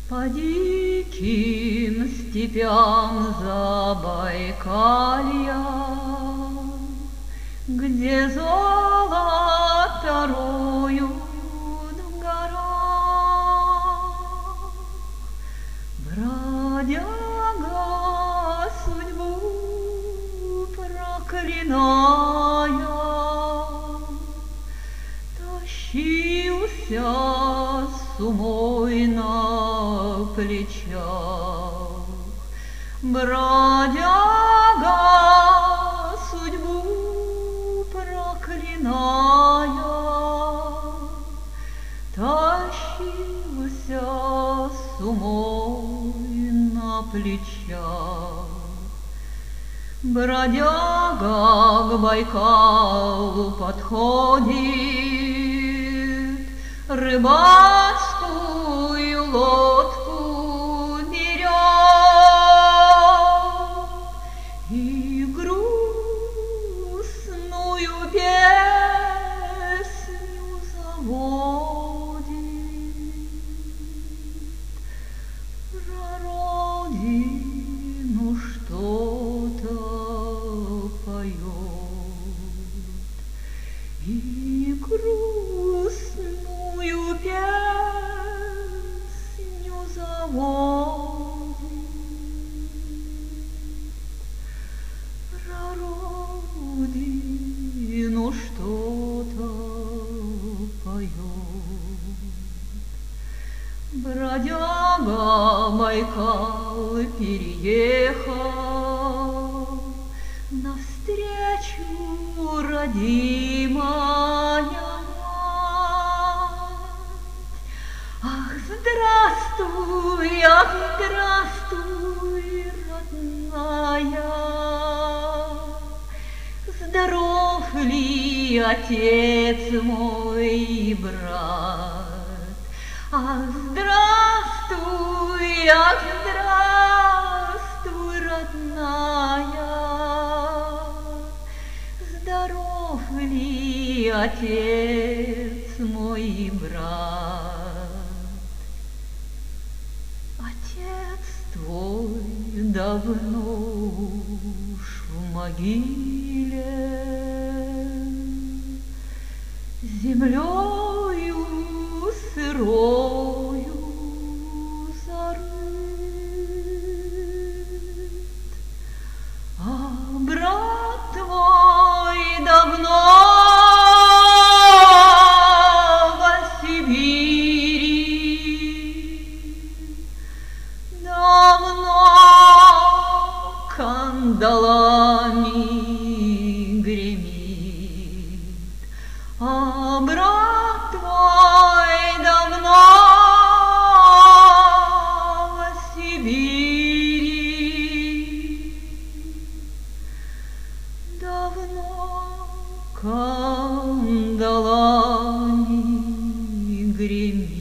По диким степям Забайкалья, где золото роют в горах, бродяга судьбу проклиная, тащился с умой на плечах. Бродяга судьбу проклиная, тащился с умой на плечах. Бродяга к Байкалу подходит, рыбацкую лодку берет и грустную песню заводит. Про родину что-то поет и грустную песню заводит. Про родину что-то поет. Бродяга Байкал переехал, навстречу родимая мать. Ах, здравствуй, родная, здоров ли отец мой и брат? Ах, здравствуй, родная, здоров ли отец мой и брат? Отец твой давно уж в могиле, землею сырою зарыт, а брат твой давно во Сибири, давно кандалами гремит, а брат твой давно во Сибири, давно кандалами гремит.